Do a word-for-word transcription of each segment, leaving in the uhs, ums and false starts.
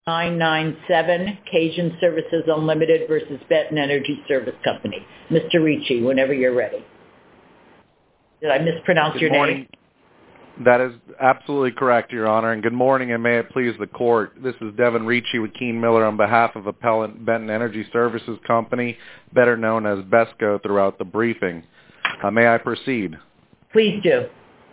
nine nine seven, Cajun Services Unlimited versus Benton Energy Service Company. Mister Ricci, whenever you're ready. Did I mispronounce Good your morning. name? That is absolutely correct, Your Honor, and good morning, and may it please the Court. This is Devin Ricci with Keene Miller on behalf of Appellant Benton Energy Services Company, better known as BESCO, throughout the briefing. Uh, may I proceed? Please do.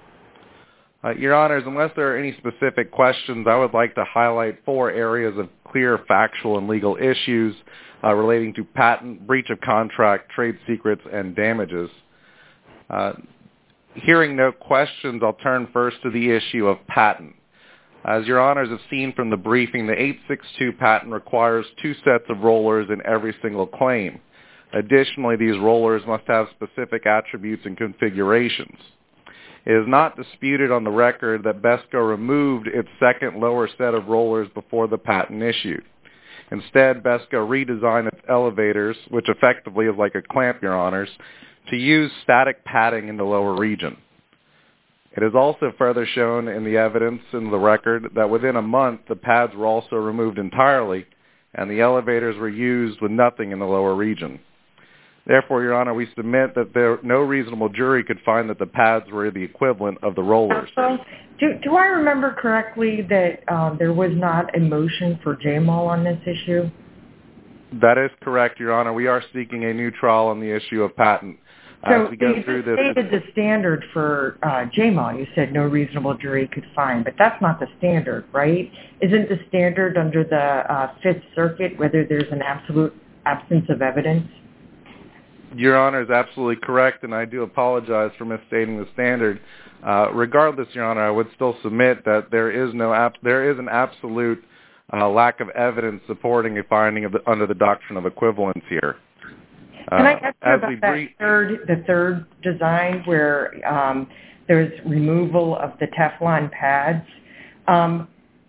Uh, Your Honors, unless there are any specific questions, I would like to highlight four areas of clear factual and legal issues uh, relating to patent, breach of contract, trade secrets, and damages. Uh, hearing no questions, I'll turn first to the issue of patent. As Your Honors have seen from the briefing, the eight six two patent requires two sets of rollers in every single claim. Additionally, these rollers must have specific attributes and configurations. It is not disputed on the record that BESCO removed its second lower set of rollers before the patent issued. Instead, BESCO redesigned its elevators, which effectively is like a clamp, Your Honors, to use static padding in the lower region. It is also further shown in the evidence in the record that within a month, the pads were also removed entirely, and the elevators were used with nothing in the lower region. Therefore, Your Honor, we submit that there, no reasonable jury could find that the pads were the equivalent of the rollers. So, do, do I remember correctly that um, there was not a motion for J M O L on this issue? That is correct, Your Honor. We are seeking a new trial on the issue of patent. So As we go you through this, stated the standard for uh, J M O L. You said no reasonable jury could find, but that's not the standard, right? Isn't the standard under the uh, Fifth Circuit whether there's an absolute absence of evidence? Your Honor is absolutely correct, and I do apologize for misstating the standard. Uh, regardless, Your Honor, I would still submit that there is no ab- there is an absolute uh, lack of evidence supporting a finding of the, under the doctrine of equivalence here. Uh, Can I ask you about that brief- third, the third design where um, there's removal of the Teflon pads? Um,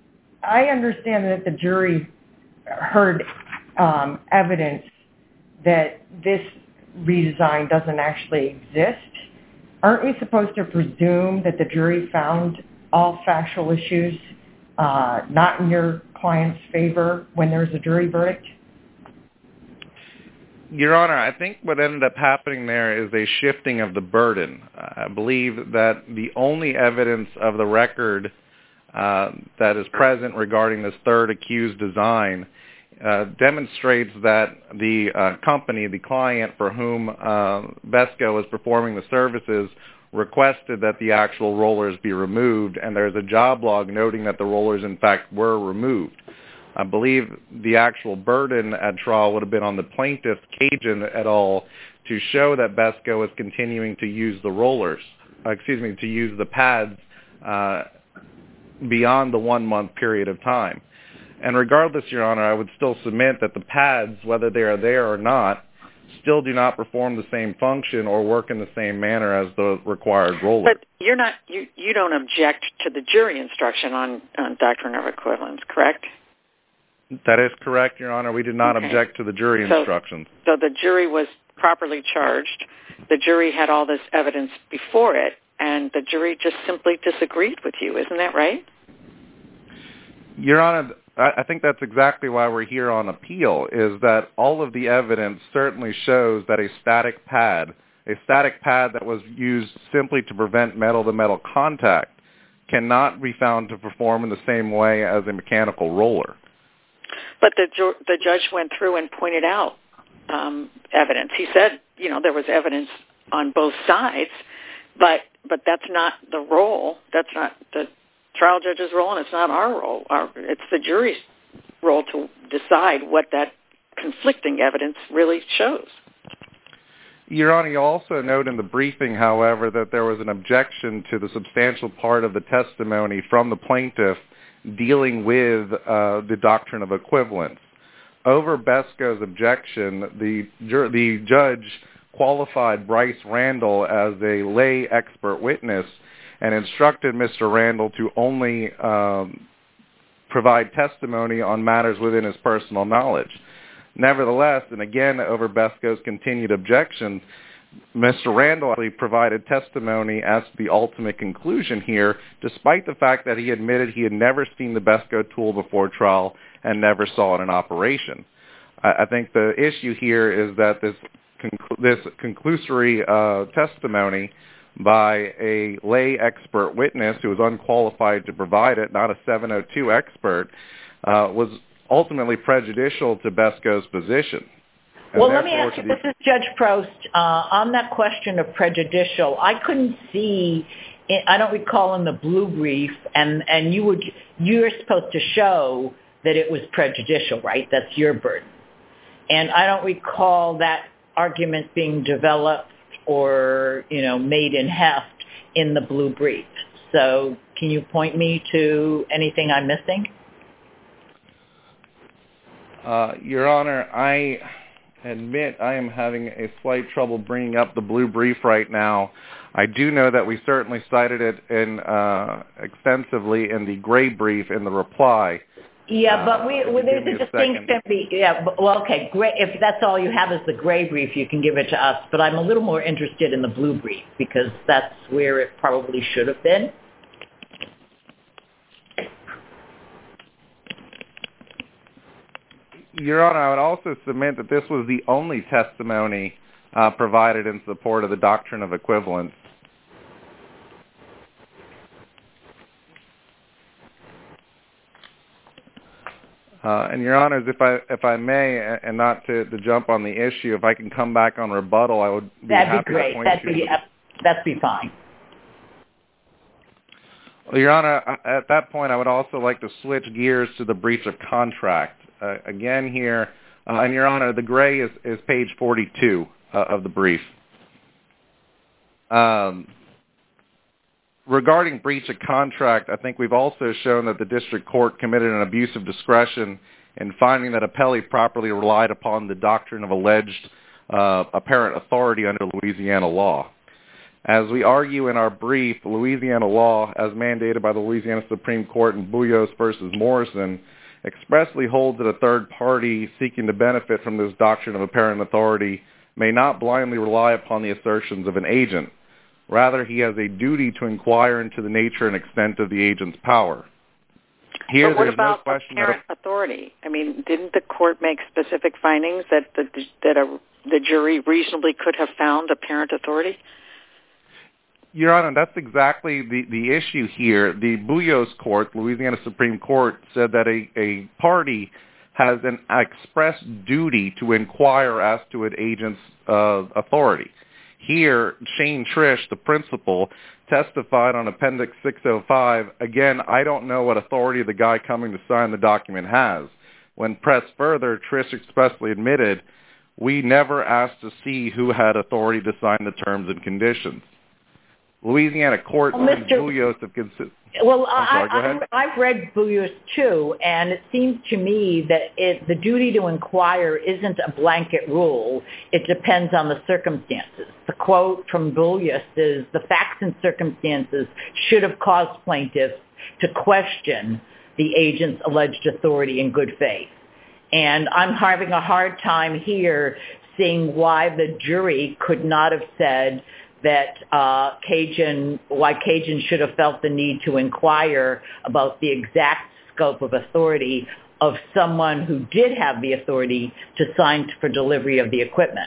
I understand that the jury heard um, evidence that this redesign doesn't actually exist. Aren't we supposed to presume that the jury found all factual issues uh, not in your client's favor when there's a jury verdict? Your Honor, I think what ended up happening there is a shifting of the burden. I believe that the only evidence of the record uh, that is present regarding this third accused design uh, demonstrates that the uh, company, the client for whom uh, BESCO is performing the services, requested that the actual rollers be removed, and there's a job log noting that the rollers, in fact, were removed. I believe the actual burden at trial would have been on the plaintiff, Cajun et al., to show that BESCO is continuing to use the rollers, uh, excuse me, to use the pads uh, beyond the one-month period of time. And regardless, Your Honor, I would still submit that the pads, whether they are there or not, still do not perform the same function or work in the same manner as the required rollers. But you're not, you, you don't object to the jury instruction on, on doctrine of equivalence, correct? That is correct, Your Honor. We did not okay. object to the jury so, instructions. So the jury was properly charged. The jury had all this evidence before it, and the jury just simply disagreed with you. Isn't that right? Your Honor, I think that's exactly why we're here on appeal, is that all of the evidence certainly shows that a static pad, a static pad that was used simply to prevent metal-to-metal contact, cannot be found to perform in the same way as a mechanical roller. But the ju- the judge went through and pointed out um, evidence. He said, you know, there was evidence on both sides, but but that's not the role. That's not the trial judge's role, and it's not our role. Our, it's the jury's role to decide what that conflicting evidence really shows. Your Honor, you also note in the briefing, however, that there was an objection to the substantial part of the testimony from the plaintiff dealing with uh, the doctrine of equivalence. Over BESCO's objection, the, ju- the judge qualified Bryce Randall as a lay expert witness and instructed Mister Randall to only um, provide testimony on matters within his personal knowledge. Nevertheless, and again over BESCO's continued objection, Mister Randall actually provided testimony as to the ultimate conclusion here, despite the fact that he admitted he had never seen the BESCO tool before trial and never saw it in operation. I, I think the issue here is that this, conclu- this conclusory uh, testimony by a lay expert witness who was unqualified to provide it, not a seven oh two expert, uh, was ultimately prejudicial to BESCO's position. And well, let me ask you, the... this is Judge Prost. Uh, on that question of prejudicial, I couldn't see, I don't recall in the blue brief, and, and you would, you're supposed to show that it was prejudicial, right? That's your burden. And I don't recall that argument being developed or, you know, made in heft in the blue brief. So can you point me to anything I'm missing? Uh, Your Honor, I admit I am having a slight trouble bringing up the blue brief right now. I do know that we certainly cited it in uh, extensively in the gray brief in the reply. Yeah, but we, uh, well, there's a, a distinction. Be, yeah, but, well, okay, great. If that's all you have is the gray brief, you can give it to us. But I'm a little more interested in the blue brief because that's where it probably should have been. Your Honor, I would also submit that this was the only testimony uh, provided in support of the doctrine of equivalence. Uh, and Your Honors, if I if I may, and not to, to jump on the issue, if I can come back on rebuttal, I would be That'd happy be great. to point That'd you. be uh, that'd be fine. Well, Your Honor, at that point, I would also like to switch gears to the breach of contract. Uh, again here, uh, and Your Honor, the gray is, is page forty-two uh, of the brief. Um, regarding breach of contract, I think we've also shown that the district court committed an abuse of discretion in finding that appellee properly relied upon the doctrine of alleged uh, apparent authority under Louisiana law. As we argue in our brief, Louisiana law, as mandated by the Louisiana Supreme Court in Boulos versus Morrison, expressly holds that a third party seeking to benefit from this doctrine of apparent authority may not blindly rely upon the assertions of an agent. Rather, he has a duty to inquire into the nature and extent of the agent's power. Here, but what there's about no question apparent that a, authority? I mean, didn't the court make specific findings that the that a, the jury reasonably could have found apparent authority? Your Honor, that's exactly the, the issue here. The Boulos court, Louisiana Supreme Court, said that a, a party has an express duty to inquire as to an agent's uh, authority. Here, Shane Trish, the principal, testified on Appendix six oh five, again, I don't know what authority the guy coming to sign the document has. When pressed further, Trish expressly admitted, we never asked to see who had authority to sign the terms and conditions. Louisiana courts well, and Boulos have considered... Well, sorry, I, I, I've read Boulos too, and it seems to me that it, the duty to inquire isn't a blanket rule. It depends on the circumstances. The quote from Boulos is, the facts and circumstances should have caused plaintiffs to question the agent's alleged authority in good faith. And I'm having a hard time here seeing why the jury could not have said that uh, Cajun, why Cajun should have felt the need to inquire about the exact scope of authority of someone who did have the authority to sign for delivery of the equipment.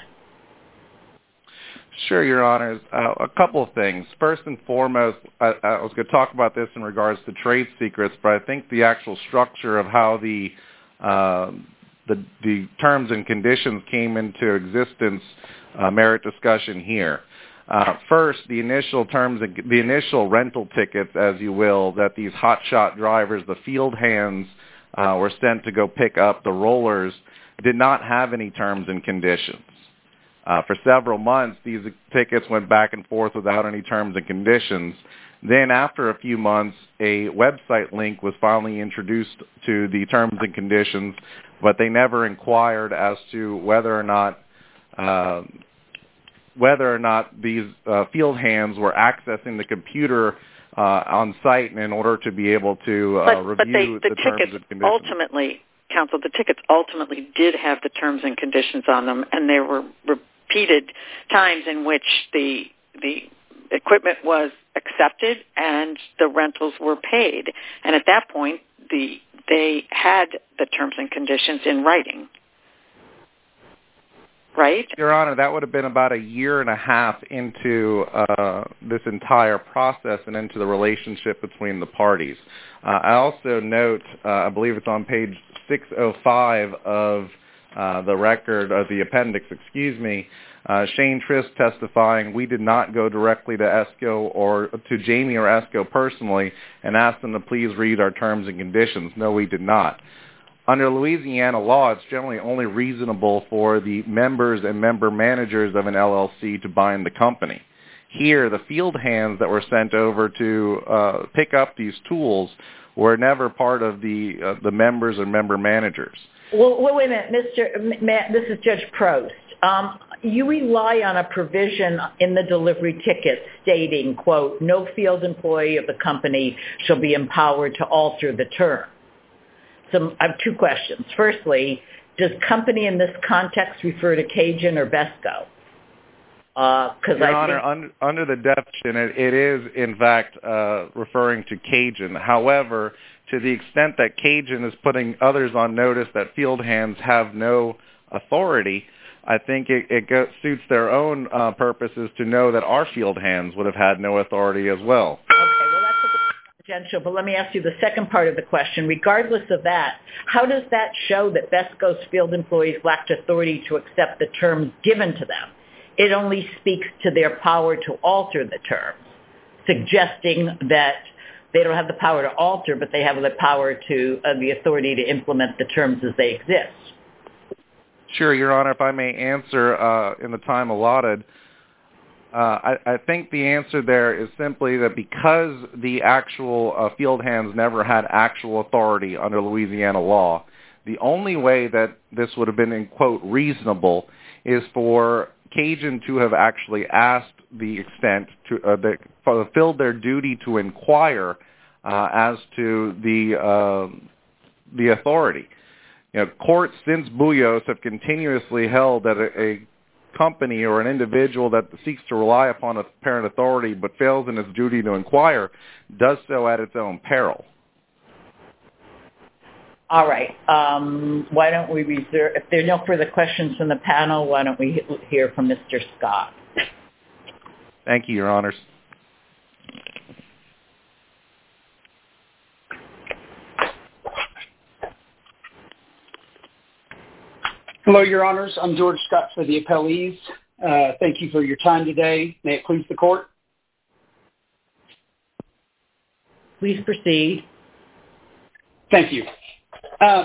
Sure, Your Honors. Uh, a couple of things. First and foremost, I, I was going to talk about this in regards to trade secrets, but I think the actual structure of how the uh, the, the terms and conditions came into existence uh, merit discussion here. Uh, first, the initial terms, the initial rental tickets, as you will, that these hotshot drivers, the field hands, uh, were sent to go pick up the rollers, did not have any terms and conditions. Uh, for several months, these tickets went back and forth without any terms and conditions. Then, after a few months, a website link was finally introduced to the terms and conditions, but they never inquired as to whether or not uh, whether or not these uh, field hands were accessing the computer uh, on site in order to be able to uh, but, review but they, the, the tickets terms and conditions. Ultimately, counsel, the tickets ultimately did have the terms and conditions on them, and they were repeated times in which the the equipment was accepted and the rentals were paid. And at that point, the they had the terms and conditions in writing. Right? Your Honor, that would have been about a year and a half into uh, this entire process and into the relationship between the parties. Uh, I also note, uh, I believe it's on page six oh five of uh, the record, of the appendix, excuse me, uh, Shane Trisk testifying, we did not go directly to ESCO or to Jamie or ESCO personally and ask them to please read our terms and conditions. No, we did not. Under Louisiana law, it's generally only reasonable for the members and member managers of an L L C to bind the company. Here, the field hands that were sent over to uh, pick up these tools were never part of the uh, the members or member managers. Well, wait a minute, Mister Matt, this is Judge Prost. Um, you rely on a provision in the delivery ticket stating, quote, no field employee of the company shall be empowered to alter the term. So I have two questions. Firstly, does company in this context refer to Cajun or BESCO? Uh, Your I Honor, think... under, under the definition, it, it is, in fact, uh, referring to Cajun. However, to the extent that Cajun is putting others on notice that field hands have no authority, I think it, it go, suits their own uh, purposes to know that our field hands would have had no authority as well. Okay, well, that's a but let me ask you the second part of the question. Regardless of that, how does that show that BESCO's field employees lacked authority to accept the terms given to them? It only speaks to their power to alter the terms, suggesting that they don't have the power to alter, but they have the power to, uh, the authority to implement the terms as they exist. Sure, Your Honor, if I may answer uh, in the time allotted. Uh, I, I think the answer there is simply that because the actual uh, field hands never had actual authority under Louisiana law, the only way that this would have been, in quote, reasonable is for Cajun to have actually asked the extent to uh, the, fulfilled their duty to inquire uh, as to the uh, the authority. You know, courts since Buyos have continuously held that a, a company or an individual that seeks to rely upon a parent authority but fails in its duty to inquire does so at its own peril. All right. Um, why don't we reserve, if there are no further questions from the panel, why don't we hear from Mister Scott? Thank you, Your Honors. Hello, Your Honors. I'm George Scott for the appellees. Uh, thank you for your time today. May it please the court? Please proceed. Thank you. Uh,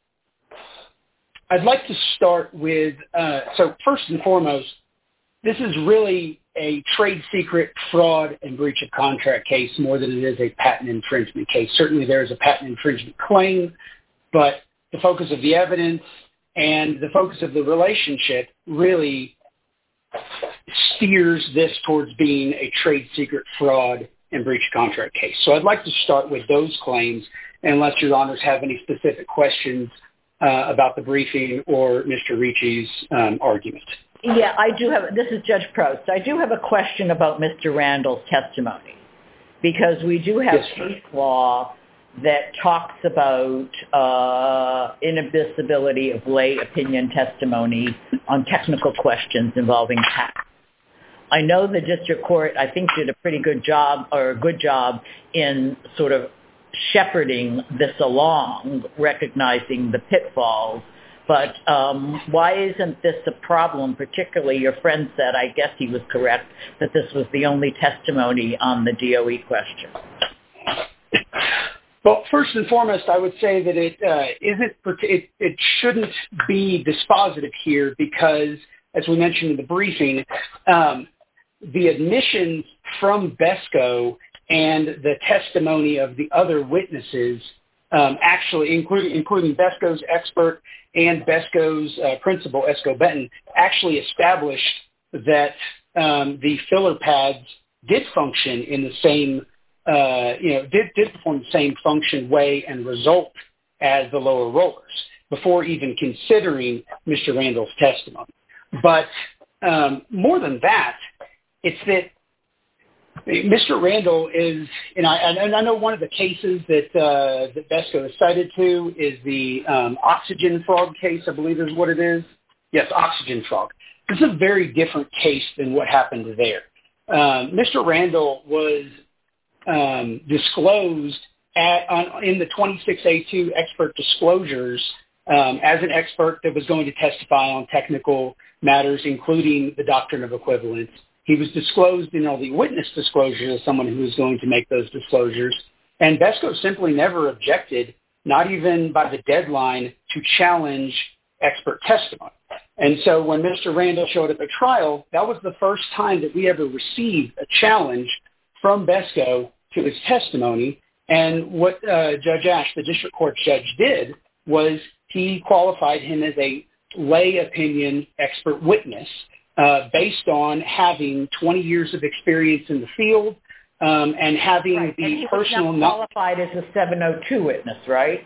I'd like to start with, uh, so first and foremost, this is really a trade secret fraud and breach of contract case more than it is a patent infringement case. Certainly there is a patent infringement claim, but the focus of the evidence and the focus of the relationship really steers this towards being a trade secret fraud and breach of contract case. So I'd like to start with those claims, unless Your Honors have any specific questions uh, about the briefing or Mister Ricci's um, argument. Yeah, I do have, this is Judge Prost. I do have a question about Mister Randall's testimony, because we do have yes, case law that talks about uh, inadmissibility of lay opinion testimony on technical questions involving patents. I know the district court, I think, did a pretty good job, or a good job in sort of shepherding this along, recognizing the pitfalls. But um, why isn't this a problem? Particularly, your friend said, I guess he was correct, that this was the only testimony on the D O E question. Well, first and foremost, I would say that it uh, isn't. It, it shouldn't be dispositive here because, as we mentioned in the briefing, um, the admissions from BESCO and the testimony of the other witnesses, um, actually, including including BESCO's expert and BESCO's uh, principal, Esco Benton, actually established that um, the filler pads did function in the same. Uh, you know, did, did perform the same function, way, and result as the lower rollers before even considering Mister Randall's testimony. But um, more than that, it's that Mister Randall is, and I, and I know one of the cases that uh, that BESCO is cited to is the um, oxygen frog case, I believe is what it is. Yes, oxygen frog. This is a very different case than what happened there. Um, Mister Randall was um, disclosed at, on, in the twenty-six A two expert disclosures um, as an expert that was going to testify on technical matters, including the doctrine of equivalence. He was disclosed in all the witness disclosures as someone who was going to make those disclosures. And BESCO simply never objected, not even by the deadline, to challenge expert testimony. And so when Mister Randall showed up at trial, that was the first time that we ever received a challenge from BESCO to his testimony. And what uh, Judge Ash, the district court judge, did was he qualified him as a lay opinion expert witness uh, based on having twenty years of experience in the field um, and having right. the and he personal was not qualified as a seven oh two witness, right?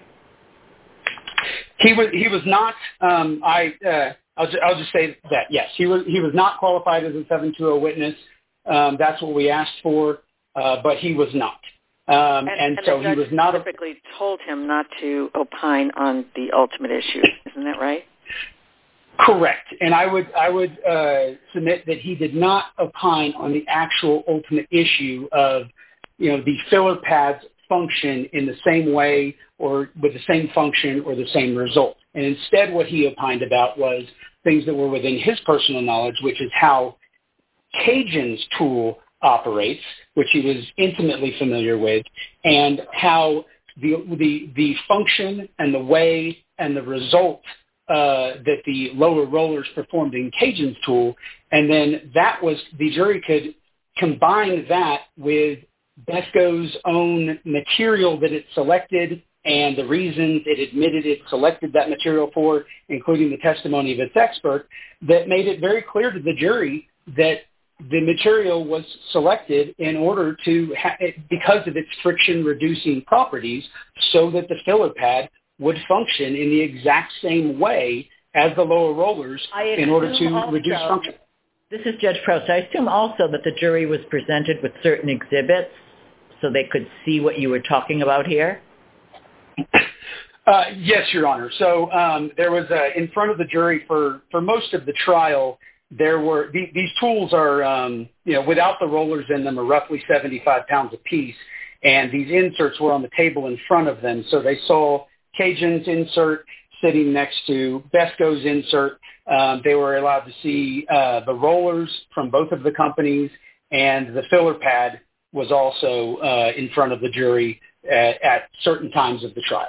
He was. He was not. Um, I. Uh, I'll, ju- I'll just say that yes, he was. He was not qualified as a seven two zero witness. Um, that's what we asked for, uh, but he was not. Um, and, and, and so the judge he was not. specifically told him not to opine on the ultimate issue. Isn't that right? Correct. And I would. I would uh, submit that he did not opine on the actual ultimate issue of, you know, the filler pads function in the same way or with the same function or the same result. And instead what he opined about was things that were within his personal knowledge, which is how Cajun's tool operates, which he was intimately familiar with, and how the the, the function and the way and the result uh, that the lower rollers performed in Cajun's tool. And then that was, the jury could combine that with BESCO's own material that it selected and the reasons it admitted it selected that material for, including the testimony of its expert, that made it very clear to the jury that the material was selected in order to, ha- because of its friction-reducing properties, so that the filler pad would function in the exact same way as the lower rollers in order to also reduce function. This is Judge Prost. I assume also that the jury was presented with certain exhibits so they could see what you were talking about here? Uh, yes, Your Honor. So um, there was, uh, in front of the jury for, for most of the trial, there were, the, these tools are, um, you know, without the rollers in them are roughly seventy-five pounds apiece, and these inserts were on the table in front of them. So they saw Cajun's insert sitting next to BESCO's insert. Um, they were allowed to see uh, the rollers from both of the companies, and the filler pad was also uh, in front of the jury at, at certain times of the trial.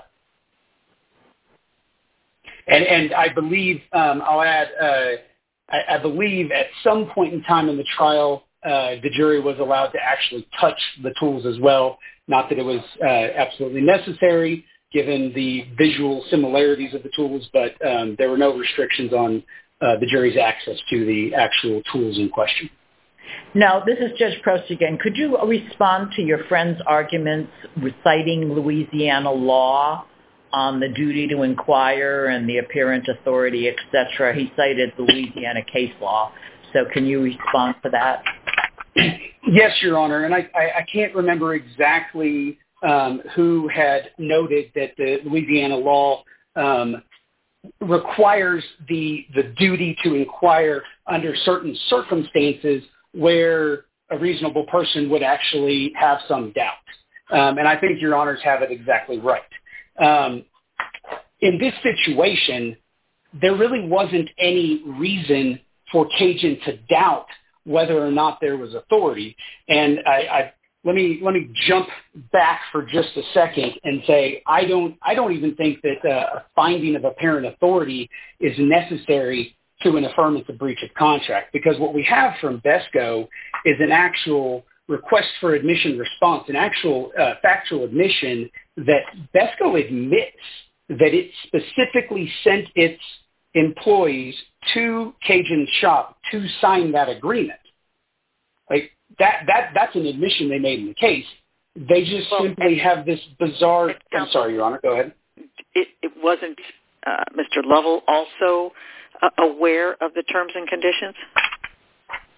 And, and I believe, um, I'll add, uh, I, I believe at some point in time in the trial, uh, the jury was allowed to actually touch the tools as well. Not that it was uh, absolutely necessary, given the visual similarities of the tools, but um, there were no restrictions on uh, the jury's access to the actual tools in question. Now, this is Judge Prost again. Could you respond to your friend's arguments reciting Louisiana law on the duty to inquire and the apparent authority, et cetera? He cited the Louisiana case law. So can you respond to that? Yes, Your Honor. And I, I, I can't remember exactly um, who had noted that the Louisiana law um, requires the, the duty to inquire under certain circumstances where a reasonable person would actually have some doubt. Um, and I think Your Honors have it exactly right. Um, in this situation, there really wasn't any reason for Cajun to doubt whether or not there was authority. And I, I, let me let me jump back for just a second and say I don't I don't even think that uh, a finding of apparent authority is necessary to an affirmative breach of contract, because what we have from BESCO is an actual request for admission response, an actual uh, factual admission that BESCO admits that it specifically sent its employees to Cajun's shop to sign that agreement. Like that, that that's an admission they made in the case. They just well, simply have this bizarre. I'm sorry, Your Honor. Go ahead. It, it wasn't uh, Mister Lovell also uh, aware of the terms and conditions?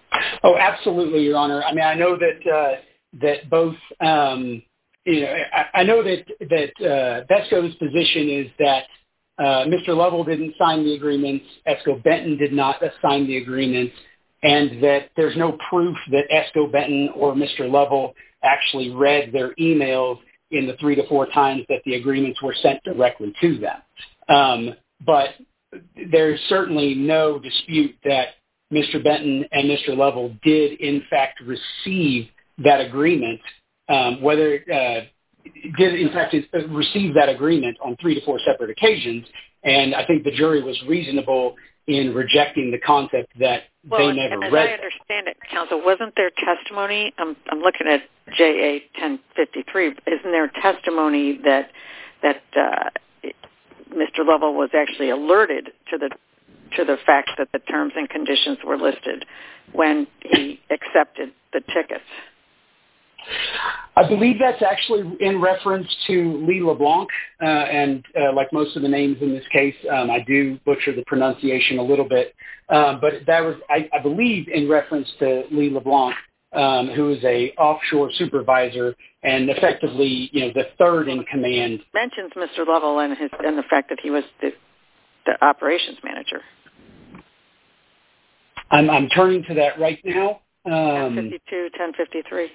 Oh, absolutely, Your Honor. I mean, I know that uh, that both, um, you know, I, I know that that uh, BESCO's position is that uh, Mister Lovell didn't sign the agreements, ESCO Benton did not sign the agreements, and that there's no proof that ESCO Benton or Mister Lovell actually read their emails in the three to four times that the agreements were sent directly to them. Um, but there's certainly no dispute that Mister Benton and Mister Lovell did, in fact, receive that agreement, um, whether uh, did, in fact, receive that agreement on three to four separate occasions. And I think the jury was reasonable in rejecting the concept that well, they never and as read I understand it, counsel, wasn't there testimony? I'm, I'm looking at J A ten fifty-three. Isn't there testimony that that uh, Mister Lovell was actually alerted to the to the fact that the terms and conditions were listed when he accepted the tickets? I believe that's actually in reference to Lee LeBlanc, uh, and uh, like most of the names in this case, um, I do butcher the pronunciation a little bit, um, but that was, I, I believe, in reference to Lee LeBlanc, um, who is a offshore supervisor and effectively, you know, the third in command. Mentions Mister Lovell and his and the fact that he was the, the operations manager. I'm, I'm turning to that right now. Um, ten fifty-two, ten fifty-three.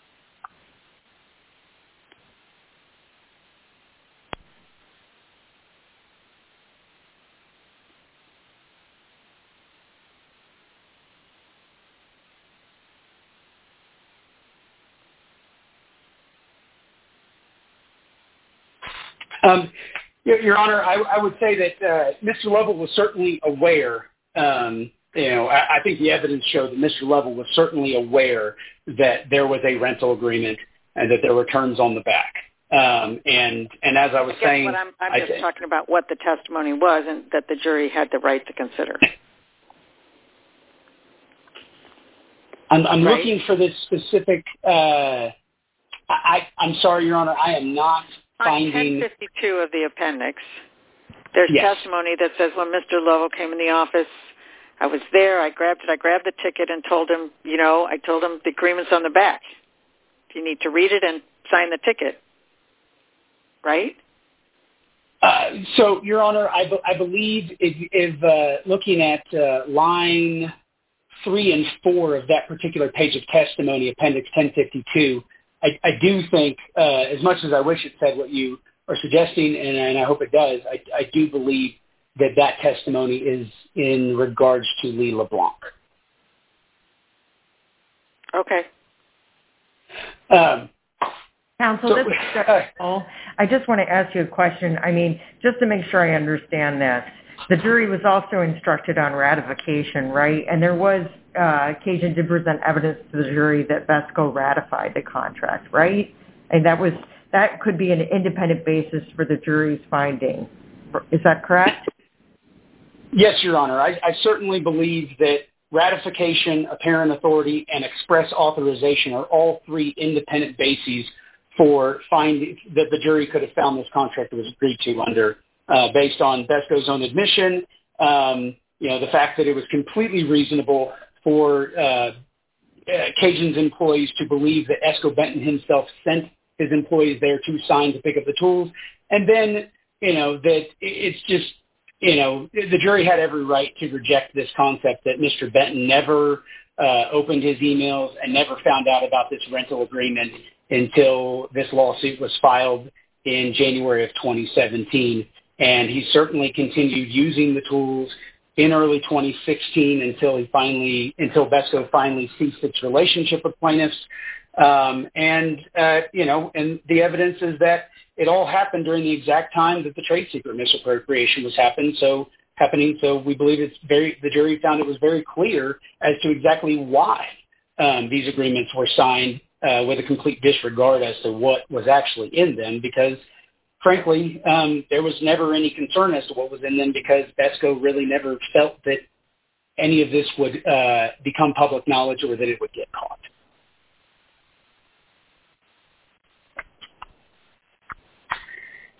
Um, Your, Your Honor, I, I would say that uh, Mister Lovell was certainly aware. Um, you know, I, I think the evidence showed that Mister Lovell was certainly aware that there was a rental agreement and that there were terms on the back. Um, and and as I was I saying, what I'm, I'm I just th- talking about what the testimony was and that the jury had the right to consider. I'm, I'm right? looking for this specific. Uh, I, I'm sorry, Your Honor, I am not. On ten fifty-two of the appendix, there's yes. testimony that says when Mister Lovell came in the office, I was there, I grabbed it, I grabbed the ticket and told him, you know, I told him the agreement's on the back. You need to read it and sign the ticket, right? Uh, so, Your Honor, I, be- I believe if, if uh, looking at uh, line three and four of that particular page of testimony, appendix ten fifty-two, I, I do think, uh, as much as I wish it said what you are suggesting, and, and I hope it does, I, I do believe that that testimony is in regards to Lee LeBlanc. Okay. Um, Counsel, so, this is uh, I just want to ask you a question. I mean, just to make sure I understand this, the jury was also instructed on ratification, right? And there was uh, occasion to present evidence to the jury that BESCO ratified the contract, right? And that was that could be an independent basis for the jury's finding. Is that correct? Yes, Your Honor. I, I certainly believe that ratification, apparent authority, and express authorization are all three independent bases for finding that the jury could have found this contract was agreed to under, uh, based on BESCO's own admission. Um, you know, the fact that it was completely reasonable for uh, uh, Cajun's employees to believe that ESCO Benton himself sent his employees there to sign to pick up the tools, and then you know that it's just. You know, the jury had every right to reject this concept that Mister Benton never uh, opened his emails and never found out about this rental agreement until this lawsuit was filed in January of twenty seventeen. And he certainly continued using the tools in early twenty sixteen until he finally, until BESCO finally ceased its relationship with plaintiffs. Um, and, uh, you know, and the evidence is that it all happened during the exact time that the trade secret misappropriation was happening. So happening. So we believe it's very, the jury found it was very clear as to exactly why um, these agreements were signed uh, with a complete disregard as to what was actually in them, because frankly, um, there was never any concern as to what was in them, because BESCO really never felt that any of this would uh, become public knowledge or that it would get caught.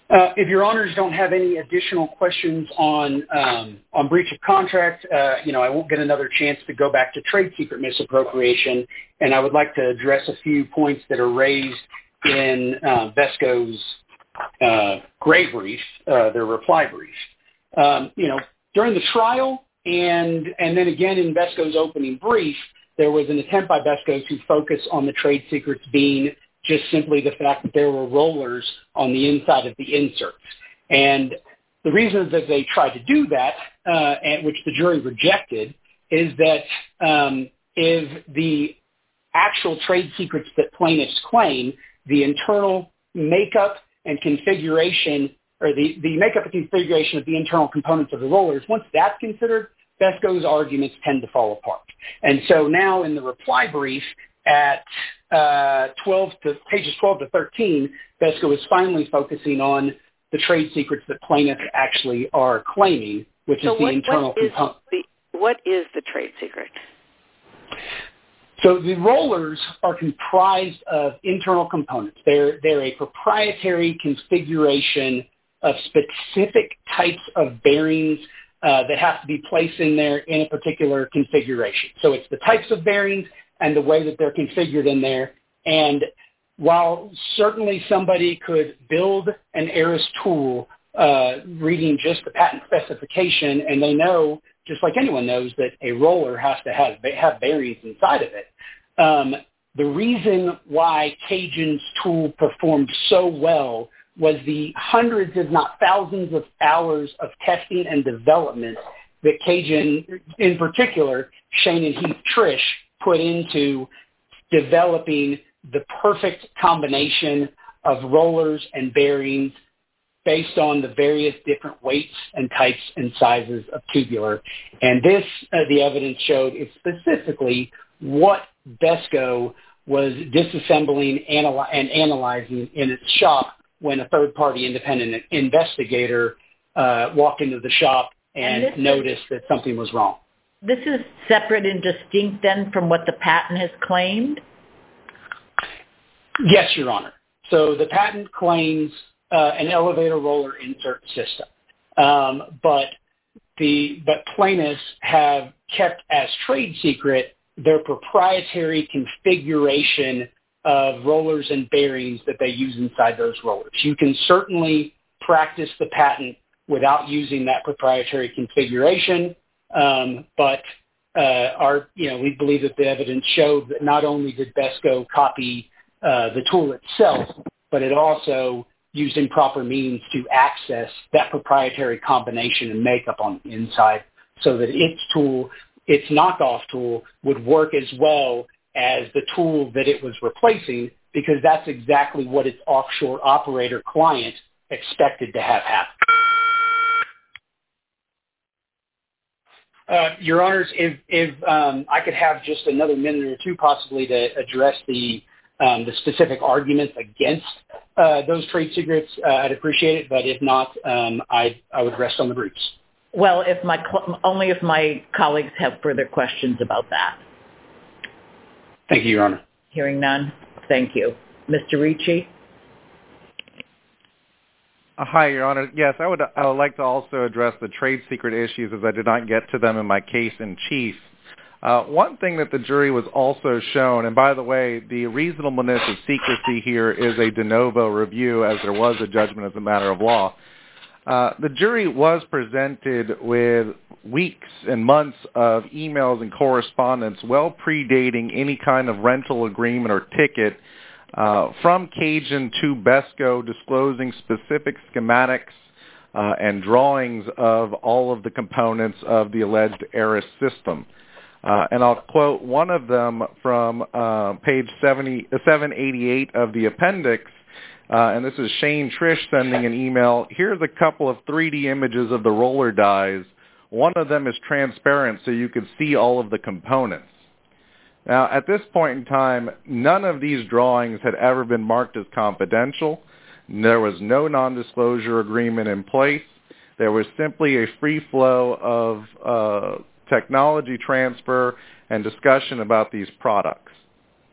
Uh, if your honors don't have any additional questions on um, on breach of contract, uh, you know, I won't get another chance to go back to trade secret misappropriation, and I would like to address a few points that are raised in uh, Vesco's uh, gray brief, uh, their reply brief. Um, you know, during the trial and and then again in Vesco's opening brief, there was an attempt by Vesco to focus on the trade secrets being just simply the fact that there were rollers on the inside of the inserts. And the reason that they tried to do that, uh, and which the jury rejected, is that um, if the actual trade secrets that plaintiffs claim, the internal makeup and configuration, or the, the makeup and configuration of the internal components of the rollers, once that's considered, Vesco's arguments tend to fall apart. And so now in the reply brief at uh, twelve to pages twelve to thirteen, Vesco is finally focusing on the trade secrets that plaintiffs actually are claiming, which so is the what, internal what is component. the, what is the trade secret? So the rollers are comprised of internal components. They're, they're a proprietary configuration of specific types of bearings uh, that have to be placed in there in a particular configuration. So it's the types of bearings and the way that they're configured in there. And while certainly somebody could build an Aris tool uh, reading just the patent specification, and they know, just like anyone knows, that a roller has to have, have bearings inside of it. Um, the reason why Cajun's tool performed so well was the hundreds, if not thousands, of hours of testing and development that Cajun, in particular, Shane and Heath Trish, put into developing the perfect combination of rollers and bearings based on the various different weights and types and sizes of tubular. And this, uh, the evidence showed, is specifically what Vesco was disassembling analy- and analyzing in its shop when a third-party independent investigator uh, walked into the shop and, and noticed is, that something was wrong. This is separate and distinct then from what the patent has claimed? Yes, Your Honor. So the patent claims uh, an elevator roller insert system, um, but the but plaintiffs have kept as trade secret their proprietary configuration of rollers and bearings that they use inside those rollers. You can certainly practice the patent without using that proprietary configuration, um, but uh, our, you know, we believe that the evidence showed that not only did Vesco copy uh, the tool itself, but it also used improper means to access that proprietary combination and makeup on the inside so that its tool, its knockoff tool, would work as well as the tool that it was replacing, because that's exactly what its offshore operator client expected to have happen. Uh, Your Honors, if, if um, I could have just another minute or two possibly to address the um, the specific arguments against uh, those trade secrets, uh, I'd appreciate it. But if not, um, I I would rest on the briefs. Well, if my only if my colleagues have further questions about that. Thank you, Your Honor. Hearing none, thank you. Mister Ricci? Uh, hi, Your Honor. Yes, I would I would like to also address the trade secret issues as I did not get to them in my case in chief. Uh, one thing that the jury was also shown, and by the way, the reasonableness of secrecy here is a de novo review, as there was a judgment as a matter of law. Uh, the jury was presented with weeks and months of emails and correspondence well predating any kind of rental agreement or ticket uh, from Cajun to Vesco, disclosing specific schematics uh, and drawings of all of the components of the alleged Aris system. Uh, and I'll quote one of them from uh, page seventy, seven eighty-eight of the appendix. Uh, and this is Shane Trish sending an email. Here's a couple of three D images of the roller dies. One of them is transparent so you can see all of the components. Now, at this point in time, none of these drawings had ever been marked as confidential. There was no non-disclosure agreement in place. There was simply a free flow of uh, technology transfer and discussion about these products.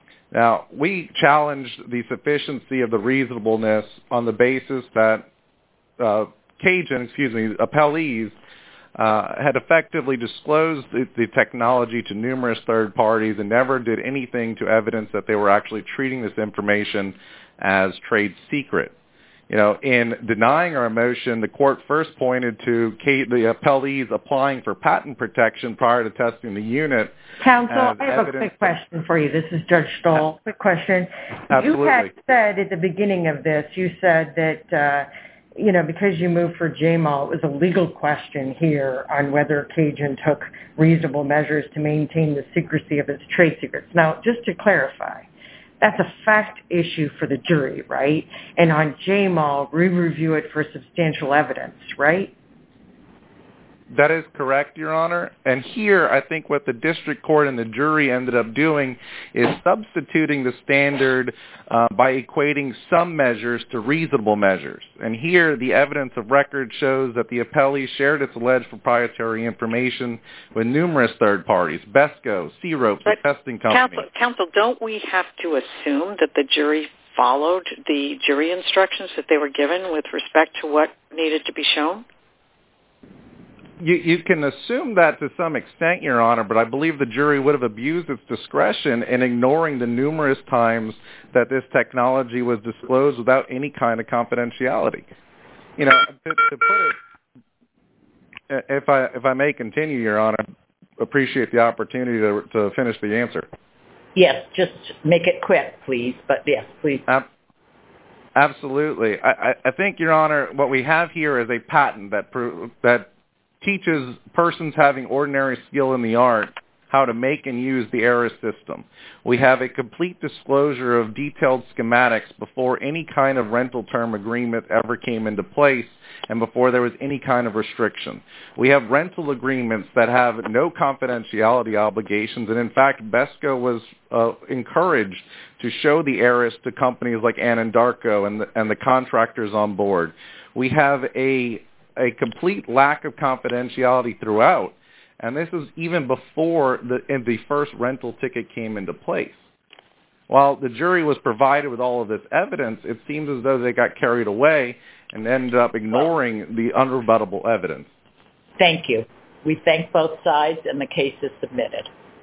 Now, we challenged the sufficiency of the reasonableness on the basis that uh, Cajun, excuse me, appellees, uh, had effectively disclosed the, the technology to numerous third parties and never did anything to evidence that they were actually treating this information as trade secret. You know, in denying our motion, the court first pointed to Kate, the appellees applying for patent protection prior to testing the unit. Counsel, I have a quick question for you. This is Judge Stoll. Quick question. Absolutely. You had said at the beginning of this, you said that, uh, you know, because you moved for J M A L, it was a legal question here on whether Cajun took reasonable measures to maintain the secrecy of its trade secrets. Now, just to clarify, that's a fact issue for the jury, right? And on J M A L, we review it for substantial evidence, right? That is correct, Your Honor. And here, I think what the district court and the jury ended up doing is substituting the standard uh, by equating some measures to reasonable measures. And here, the evidence of record shows that the appellee shared its alleged proprietary information with numerous third parties, BESCO, C-Ropes, the testing company. Counsel, counsel, don't we have to assume that the jury followed the jury instructions that they were given with respect to what needed to be shown? You, you can assume that to some extent, Your Honor, but I believe the jury would have abused its discretion in ignoring the numerous times that this technology was disclosed without any kind of confidentiality. You know, to, to put it, if I if I may continue, Your Honor, appreciate the opportunity to, to finish the answer. Yes, just make it quick, please. But yes, please. Ab- absolutely. I, I think, Your Honor, what we have here is a patent that pro- that teaches persons having ordinary skill in the art how to make and use the ARIS system. We have a complete disclosure of detailed schematics before any kind of rental term agreement ever came into place and before there was any kind of restriction. We have rental agreements that have no confidentiality obligations, and in fact, BESCO was uh, encouraged to show the ARIS to companies like Anadarko and the, and the contractors on board. We have a a complete lack of confidentiality throughout, and this is even before the, the first rental ticket came into place. While the jury was provided with all of this evidence, it seems as though they got carried away and ended up ignoring the unrebuttable evidence. Thank you. We thank both sides, and the case is submitted.